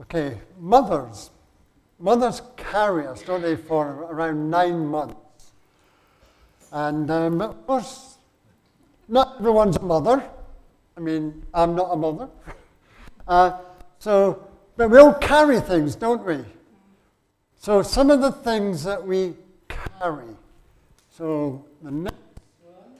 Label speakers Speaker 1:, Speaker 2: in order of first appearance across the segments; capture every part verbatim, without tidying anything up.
Speaker 1: Okay, mothers. Mothers carry us, don't they, for around nine months. And um, of course, not everyone's a mother. I mean, I'm not a mother. uh, so, but we all carry things, don't we? So some of the things that we carry. So the next one.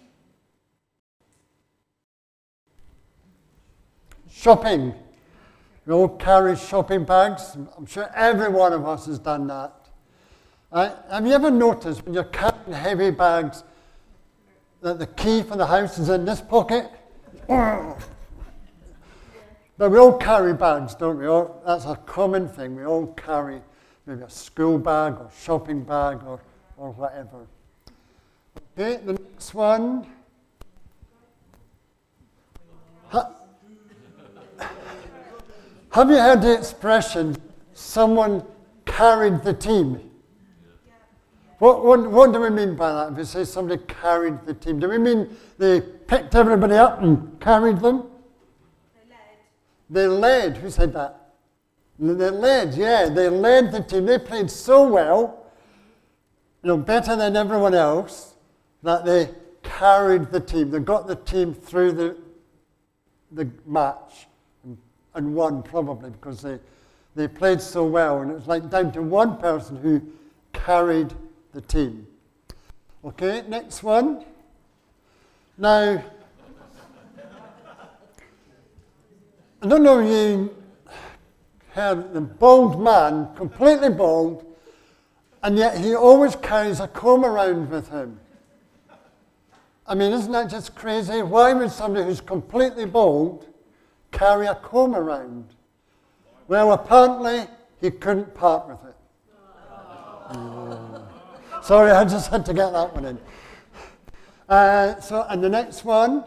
Speaker 1: Shopping. We all carry shopping bags. I'm sure every one of us has done that. Uh, have you ever noticed when you're carrying heavy bags that the key for the house is in this pocket? But we all carry bags, don't we? All, that's a common thing. We all carry maybe a school bag or shopping bag or, or whatever. Okay, the next one. Ha- Have you heard the expression, someone carried the team? What, what, what do we mean by that? If we say somebody carried the team, do we mean they picked everybody up and carried them? They led. They led. Who said that? They led, yeah. They led the team. They played so well, you know, better than everyone else, that they carried the team. They got the team through the, the match and, and won probably because they, they played so well. And it was like down to one person who carried the team. Okay, next one. Now, I don't know if you heard the bald man, completely bald, and yet he always carries a comb around with him. I mean, isn't that just crazy? Why would somebody who's completely bald carry a comb around? Well, apparently he couldn't part with it. Oh. Sorry, I just had to get that one in. Uh, so, and the next one,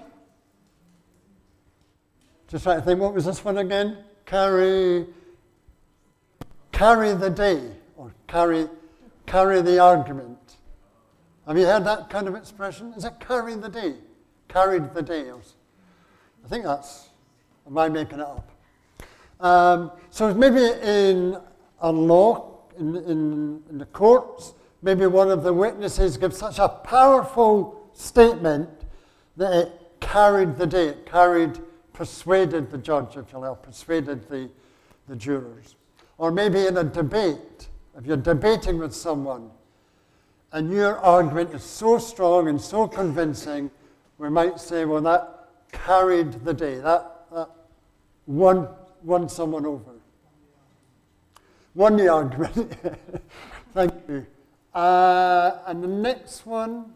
Speaker 1: just trying to think, what was this one again? Carry, carry the day, or carry, carry the argument. Have you heard that kind of expression? Is it carry the day? Carried the day. I think that's, am I making it up? Um, so maybe in a law, in, in, in the courts, maybe one of the witnesses gives such a powerful statement that it carried the day, it carried, persuaded the judge, if you will, persuaded the, the jurors. Or maybe in a debate, if you're debating with someone, and your argument is so strong and so convincing, we might say, well, that carried the day, that, that won, won someone over. Won the argument. Thank you. Uh, and the next one,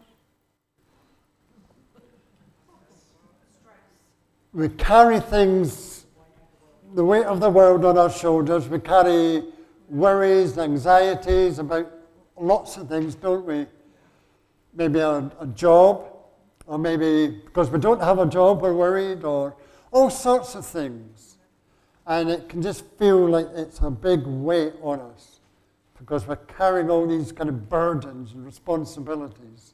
Speaker 1: we carry things, the weight of the world on our shoulders. We carry worries, anxieties about lots of things, don't we? Maybe a, a job, or maybe because we don't have a job, we're worried, or all sorts of things. And it can just feel like it's a big weight on us because we're carrying all these kind of burdens and responsibilities.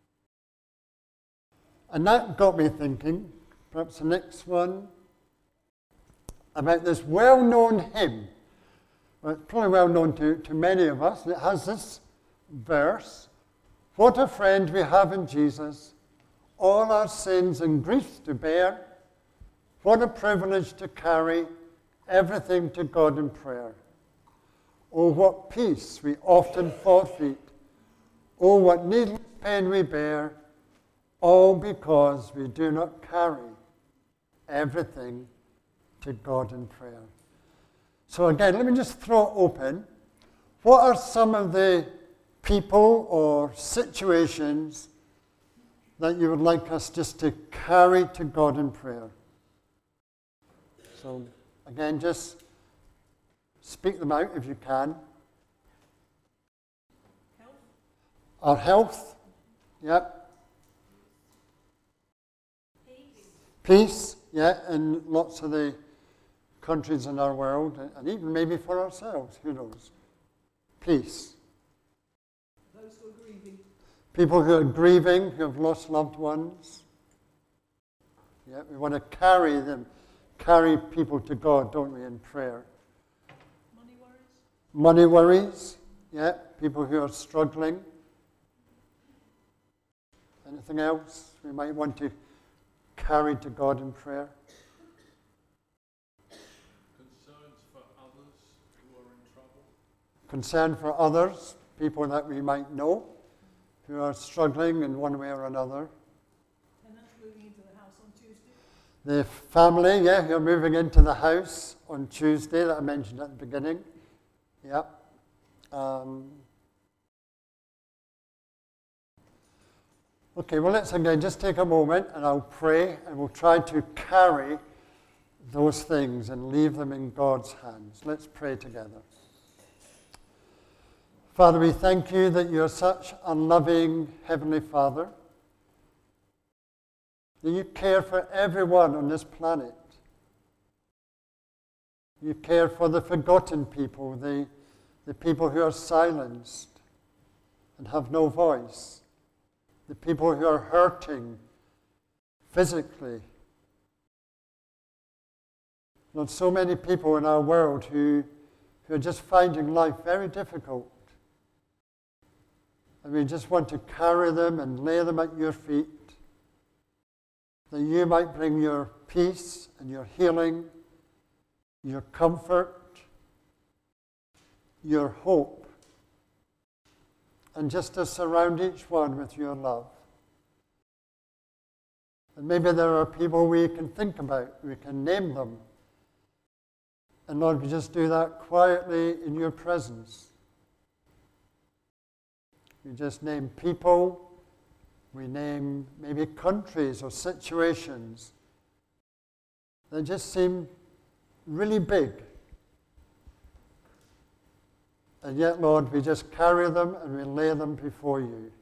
Speaker 1: And that got me thinking, perhaps the next one, about this well-known hymn. Well, it's probably well known to, to many of us. And it has this verse, what a friend we have in Jesus, all our sins and griefs to bear. What a privilege to carry everything to God in prayer. Oh, what peace we often forfeit. Oh, what needless pain we bear, all because we do not carry everything to God in prayer. So again, let me just throw it open. What are some of the people or situations that you would like us just to carry to God in prayer? So again, just speak them out if you can.
Speaker 2: Health.
Speaker 1: Our health, yep.
Speaker 2: Peace.
Speaker 1: Peace, yeah, in lots of the countries in our world, and even maybe for ourselves, who knows. Peace.
Speaker 2: Those who are grieving.
Speaker 1: People who are grieving, who have lost loved ones. Yeah, we want to carry them, carry people to God, don't we, in prayer. money worries, yeah, people who are struggling. Anything else we might want to carry to God in prayer?
Speaker 3: Concerns for others who are in trouble.
Speaker 1: Concern for others, people that we might know who are struggling in one way or another.
Speaker 2: And that's moving into the house on Tuesday.
Speaker 1: The family, yeah, who are moving into the house on Tuesday that I mentioned at the beginning. Yeah. Um, okay, well, let's again just take a moment and I'll pray and we'll try to carry those things and leave them in God's hands. Let's pray together. Father, we thank you that you're such a loving Heavenly Father, that you care for everyone on this planet. You care for the forgotten people, the, the people who are silenced and have no voice, the people who are hurting physically. Lord, so many people in our world who, who are just finding life very difficult. And we just want to carry them and lay them at your feet, that you might bring your peace and your healing, your comfort, your hope, and just to surround each one with your love. And maybe there are people we can think about, we can name them. And Lord, we just do that quietly in your presence. We just name people, we name maybe countries or situations that just seem really big. And yet, Lord, we just carry them and we lay them before you.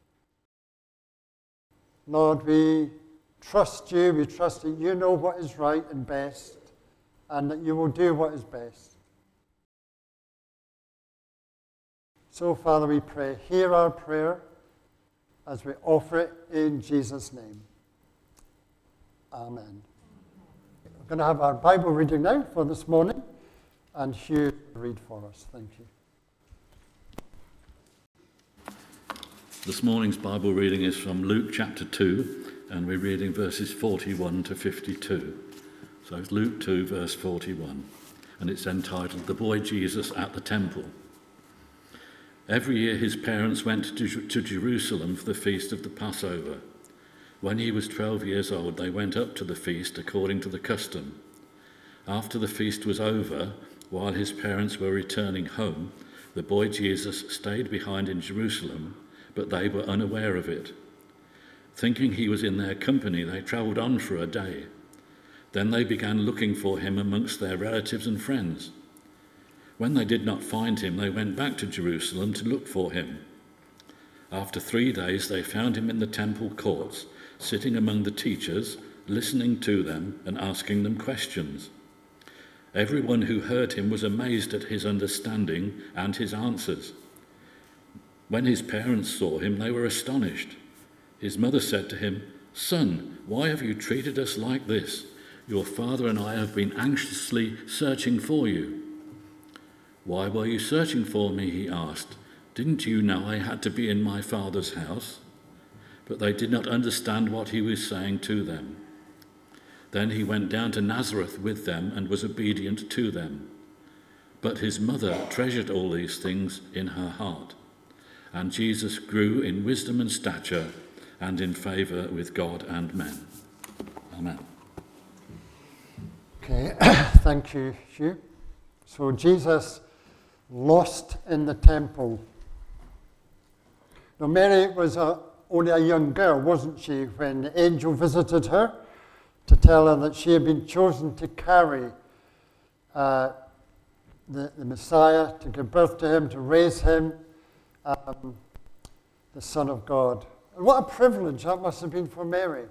Speaker 1: Lord, we trust you, we trust that you know what is right and best, and that you will do what is best. So, Father, we pray, hear our prayer as we offer it in Jesus' name. Amen. We're going to have our Bible reading now for this morning, and Hugh will read for us. Thank you.
Speaker 3: This morning's Bible reading is from Luke chapter two, and we're reading verses forty-one to fifty-two. So it's Luke two, verse forty-one, and it's entitled, The Boy Jesus at the Temple. Every year his parents went to, to Jerusalem for the feast of the Passover. When he was twelve years old, they went up to the feast according to the custom. After the feast was over, while his parents were returning home, the boy Jesus stayed behind in Jerusalem, but they were unaware of it. Thinking he was in their company, they travelled on for a day. Then they began looking for him amongst their relatives and friends. When they did not find him, they went back to Jerusalem to look for him. After three days, they found him in the temple courts, sitting among the teachers, listening to them and asking them questions. Everyone who heard him was amazed at his understanding and his answers. When his parents saw him, they were astonished. His mother said to him, "Son, why have you treated us like this? Your father and I have been anxiously searching for you." "Why were you searching for me?" he asked. "Didn't you know I had to be in my father's house?" But they did not understand what he was saying to them. Then he went down to Nazareth with them and was obedient to them. But his mother treasured all these things in her heart. And Jesus grew in wisdom and stature and in favour with God and men. Amen.
Speaker 1: Okay, thank you, Hugh. So Jesus lost in the temple. Now Mary was a, only a young girl, wasn't she, when the angel visited her to tell her that she had been chosen to carry uh, the, the Messiah, to give birth to him, to raise him, um, the Son of God. And what a privilege that must have been for Mary.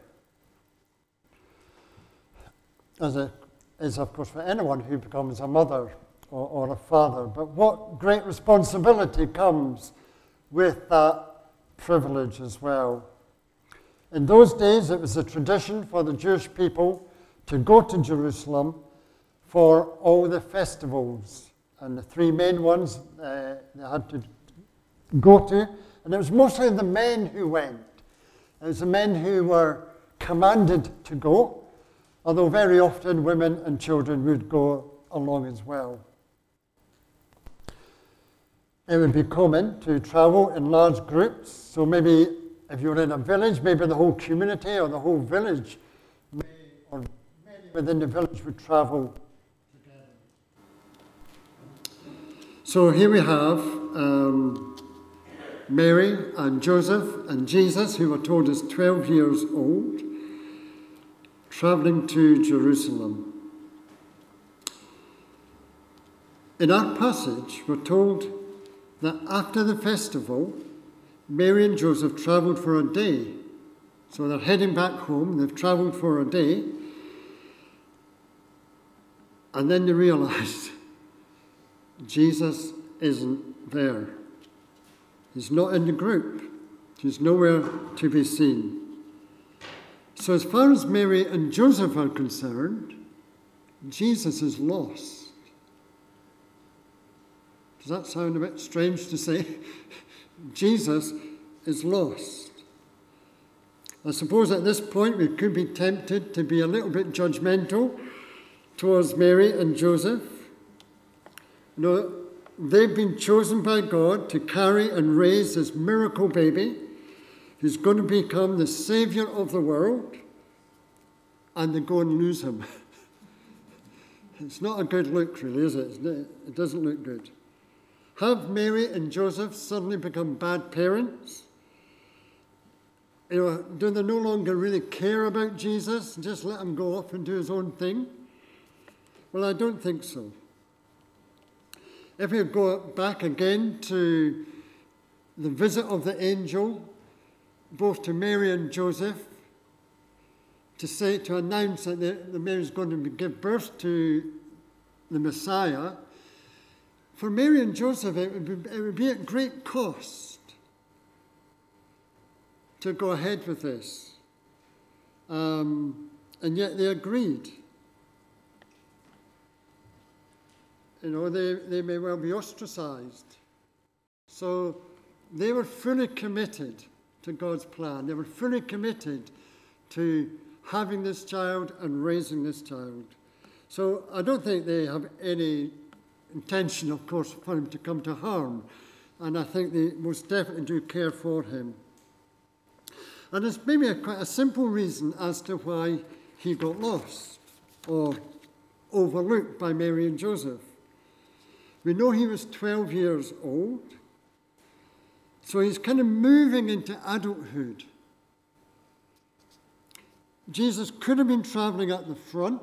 Speaker 1: As it is, of course, for anyone who becomes a mother or, or a father. But what great responsibility comes with that privilege as well. In those days, it was a tradition for the Jewish people to go to Jerusalem for all the festivals and the three main ones uh, they had to go to. And it was mostly the men who went. It was the men who were commanded to go, although very often women and children would go along as well. It would be common to travel in large groups, so maybe if you're in a village, maybe the whole community or the whole village, may, or many within the village would travel together. So here we have um, Mary and Joseph and Jesus, who were told is twelve years old, travelling to Jerusalem. In our passage, we're told that after the festival, Mary and Joseph travelled for a day. So they're heading back home, they've travelled for a day, and then they realised Jesus isn't there. He's not in the group. He's nowhere to be seen. So as far as Mary and Joseph are concerned, Jesus is lost. Does that sound a bit strange to say? Jesus is lost. I suppose at this point we could be tempted to be a little bit judgmental towards Mary and Joseph. You know, they've been chosen by God to carry and raise this miracle baby who's going to become the saviour of the world, and they go and lose him. It's not a good look, really, is it? It doesn't look good. Have Mary and Joseph suddenly become bad parents? You know, do they no longer really care about Jesus and just let him go off and do his own thing? Well, I don't think so. If we go back again to the visit of the angel, both to Mary and Joseph, to say, to announce that the, the Mary is going to give birth to the Messiah, for Mary and Joseph, it would be, it would be at great cost to go ahead with this. Um, and yet they agreed. You know, they, they may well be ostracized. So they were fully committed to God's plan. They were fully committed to having this child and raising this child. So I don't think they have any intention, of course, for him to come to harm. And I think they most definitely do care for him. And there's maybe a, quite a simple reason as to why he got lost or overlooked by Mary and Joseph. We know he was twelve years old, so he's kind of moving into adulthood. Jesus could have been traveling at the front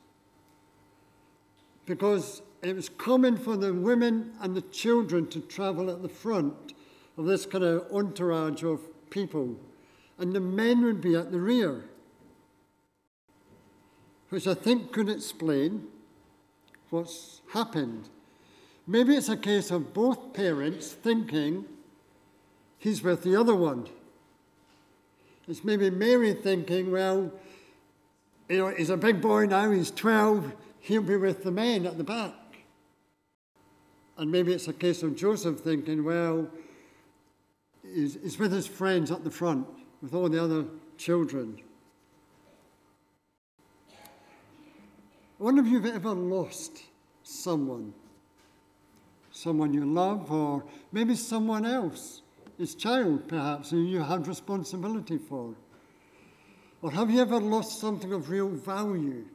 Speaker 1: because it was common for the women and the children to travel at the front of this kind of entourage of people, and the men would be at the rear, which I think could explain what's happened. Maybe it's a case of both parents thinking he's with the other one. It's maybe Mary thinking, well, you know, he's a big boy now, he's twelve, he'll be with the men at the back. And maybe it's a case of Joseph thinking, well, he's, he's with his friends at the front, with all the other children. I wonder if you've ever lost someone, someone you love, or maybe someone else, his child perhaps, who you had responsibility for. Or have you ever lost something of real value?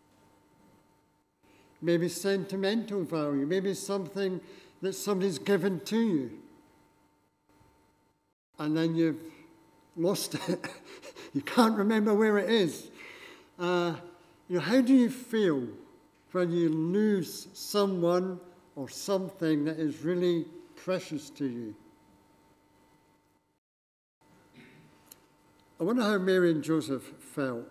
Speaker 1: Maybe sentimental value, maybe something that somebody's given to you. And then you've lost it. You can't remember where it is. Uh, you know, how do you feel when you lose someone or something that is really precious to you? I wonder how Mary and Joseph felt.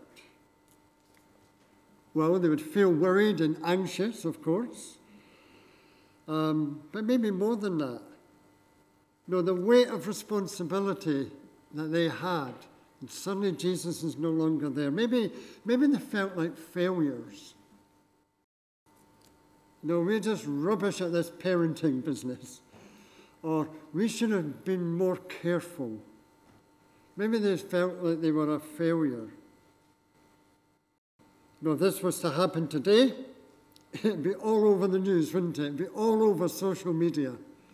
Speaker 1: Well, they would feel worried and anxious, of course, um, but maybe more than that. You know, the weight of responsibility that they had, and suddenly Jesus is no longer there. Maybe, maybe they felt like failures. No, we're just rubbish at this parenting business. Or we should have been more careful. Maybe they felt like they were a failure. You know, if this was to happen today, it'd be all over the news, wouldn't it? It'd be all over social media.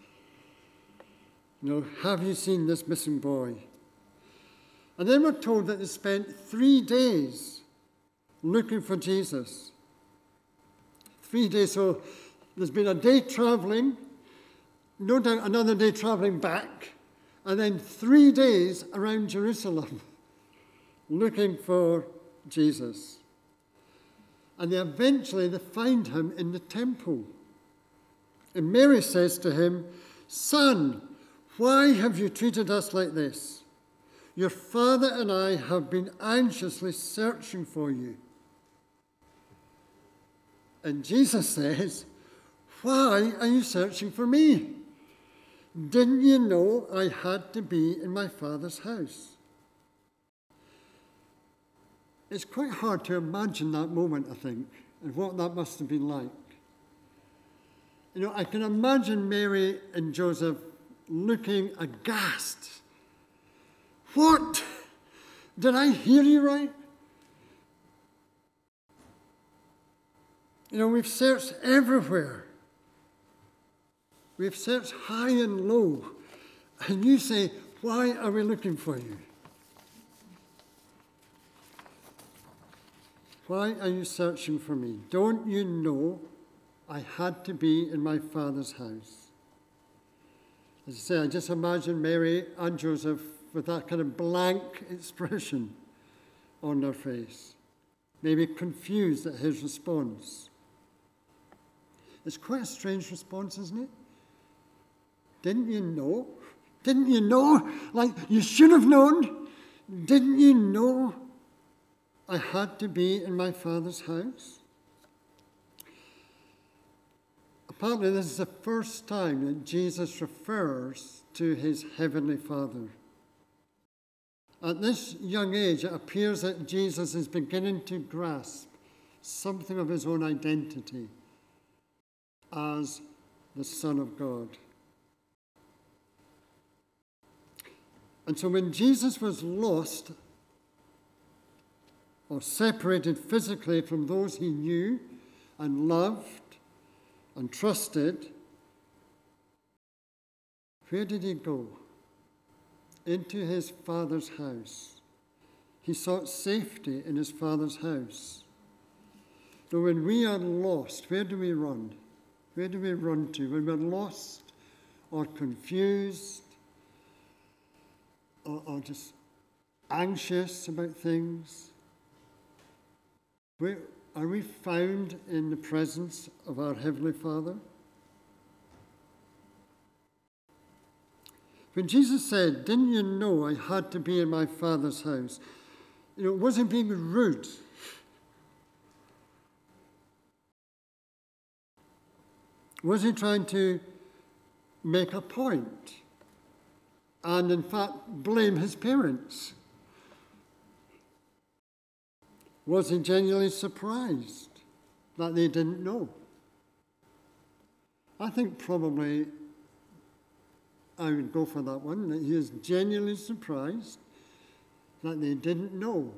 Speaker 1: You know, have you seen this missing boy? And then we're told that they spent three days looking for Jesus. Three days, so there's been a day traveling, no doubt another day traveling back, and then three days around Jerusalem looking for Jesus. And they eventually they find him in the temple. And Mary says to him, "Son, why have you treated us like this? Your father and I have been anxiously searching for you." And Jesus says, "Why are you searching for me? Didn't you know I had to be in my Father's house?" It's quite hard to imagine that moment, I think, and what that must have been like. You know, I can imagine Mary and Joseph looking aghast. "What? Did I hear you right? You know, we've searched everywhere. We've searched high and low. And you say, why are we looking for you? Why are you searching for me? Don't you know I had to be in my Father's house?" As I say, I just imagine Mary and Joseph with that kind of blank expression on their face, maybe confused at his response. It's quite a strange response, isn't it? Didn't you know? Didn't you know? Like, you should have known. Didn't you know I had to be in my Father's house? Apparently, this is the first time that Jesus refers to his heavenly Father. At this young age, it appears that Jesus is beginning to grasp something of his own identity as the Son of God. And so when Jesus was lost or separated physically from those he knew and loved and trusted, where did he go? Into his Father's house. He sought safety in his Father's house. So when we are lost, where do we run? Where do we run to? When we're lost or confused or, or just anxious about things, where are we found in the presence of our Heavenly Father? When Jesus said, "Didn't you know I had to be in my Father's house?" You know, it wasn't being rude. Was he trying to make a point and, in fact, blame his parents? Was he genuinely surprised that they didn't know? I think probably I would go for that one, that he is genuinely surprised that they didn't know.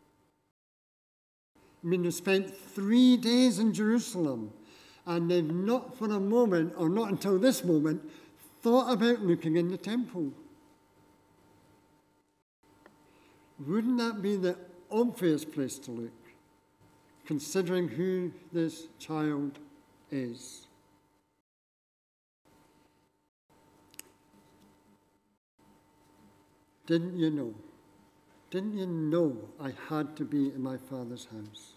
Speaker 1: I mean, they spent three days in Jerusalem, and they've not for a moment, or not until this moment, thought about looking in the temple. Wouldn't that be the obvious place to look, considering who this child is? Didn't you know? Didn't you know I had to be in my Father's house?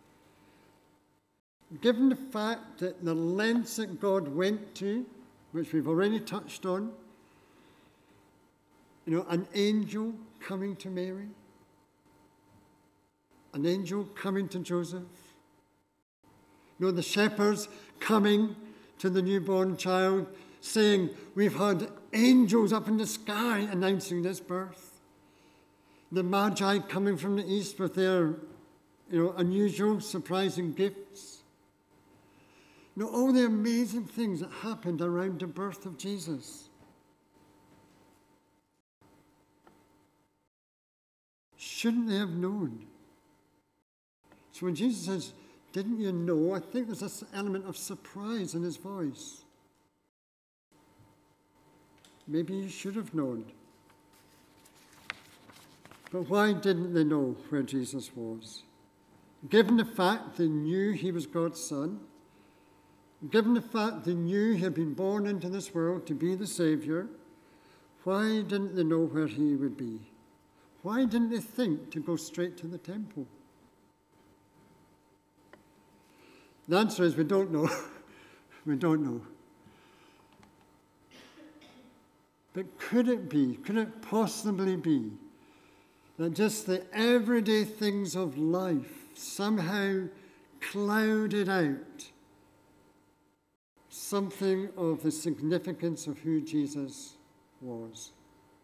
Speaker 1: Given the fact that the lengths that God went to, which we've already touched on, you know, an angel coming to Mary, an angel coming to Joseph, you know, the shepherds coming to the newborn child, saying, "We've had angels up in the sky announcing this birth." The Magi coming from the east with their, you know, unusual, surprising gifts. You know, all the amazing things that happened around the birth of Jesus. Shouldn't they have known? So when Jesus says, didn't you know? I think there's this element of surprise in his voice. Maybe you should have known. But why didn't they know where Jesus was? Given the fact they knew he was God's son, given the fact they knew he had been born into this world to be the Saviour, why didn't they know where he would be? Why didn't they think to go straight to the temple? The answer is we don't know. We don't know. But could it be, could it possibly be that just the everyday things of life somehow clouded out something of the significance of who Jesus was?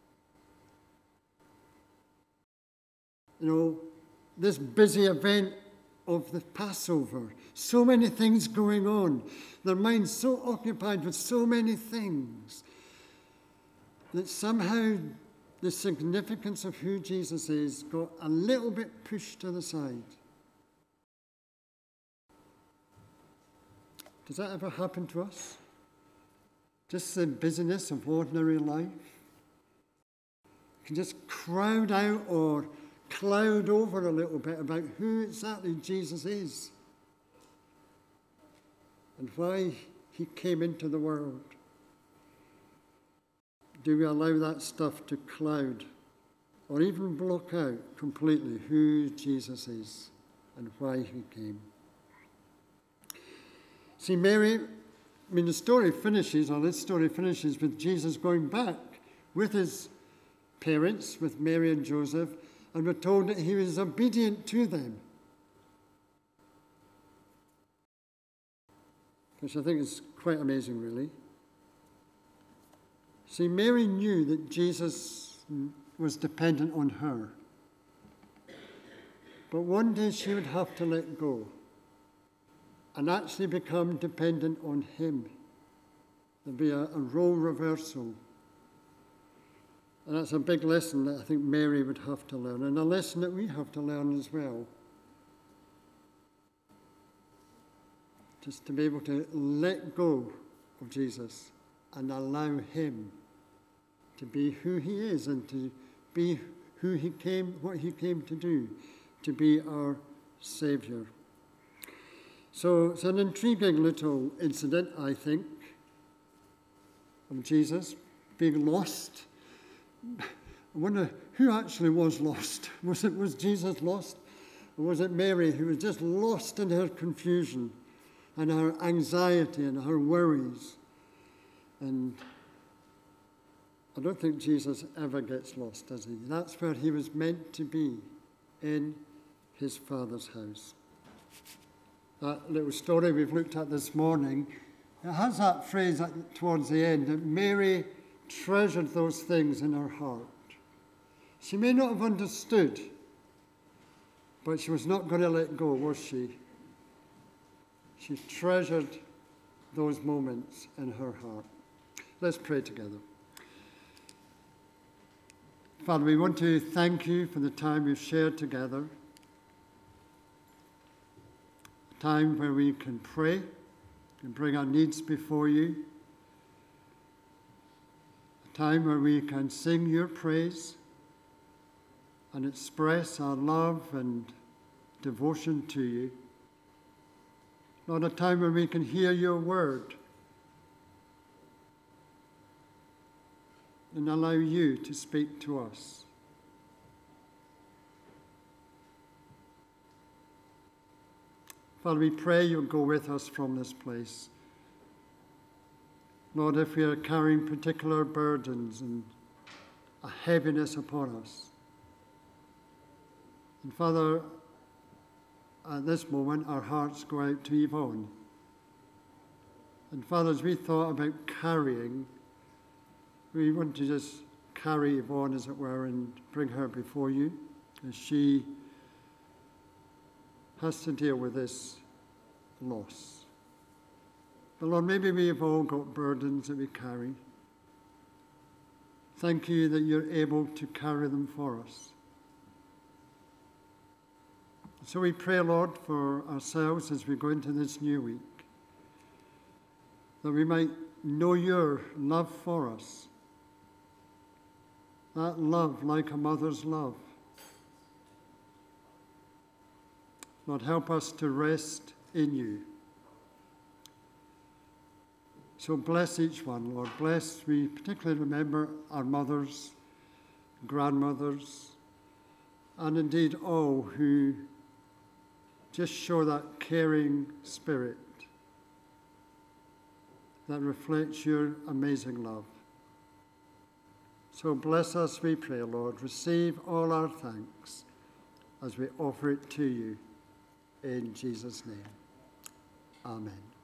Speaker 1: You know, this busy event of the Passover, so many things going on, their minds so occupied with so many things, that somehow the significance of who Jesus is got a little bit pushed to the side. Does that ever happen to us? Just the busyness of ordinary life can just crowd out or cloud over a little bit about who exactly Jesus is and why he came into the world. Do we allow that stuff to cloud or even block out completely who Jesus is and why he came? See, Mary, I mean, the story finishes, or this story finishes with Jesus going back with his parents, with Mary and Joseph, and we're told that he was obedient to them, which I think is quite amazing, really. See, Mary knew that Jesus was dependent on her. But one day she would have to let go and actually become dependent on him. There'd be a, a role reversal. And that's a big lesson that I think Mary would have to learn, and a lesson that we have to learn as well. Just to be able to let go of Jesus and allow him to be who he is and to be who he came, what he came to do, to be our Saviour. So it's an intriguing little incident, I think, of Jesus being lost. I wonder who actually was lost. Was it was Jesus lost? Or was it Mary who was just lost in her confusion and her anxiety and her worries? And I don't think Jesus ever gets lost, does he? That's where he was meant to be, in his Father's house. That little story we've looked at this morning, it has that phrase at, towards the end, that Mary treasured those things in her heart. She may not have understood, but she was not going to let go, was she? She treasured those moments in her heart. Let's pray together. Father, we want to thank you for the time we've shared together. A time where we can pray, can bring our needs before you. A time where we can sing your praise and express our love and devotion to you. Lord, a time where we can hear your word and allow you to speak to us. Father, we pray you'll go with us from this place. Lord, if we are carrying particular burdens and a heaviness upon us. And Father, at this moment, our hearts go out to Yvonne. And Father, as we thought about carrying, we want to just carry Yvonne, as it were, and bring her before you as she has to deal with this loss. But Lord, maybe we've all got burdens that we carry. Thank you that you're able to carry them for us. So we pray, Lord, for ourselves as we go into this new week, that we might know your love for us, that love like a mother's love. Lord, help us to rest in you. So bless each one, Lord. Bless, we particularly remember our mothers, grandmothers, and indeed all who just show that caring spirit that reflects your amazing love. So bless us, we pray, Lord. Receive all our thanks as we offer it to you in Jesus' name. Amen.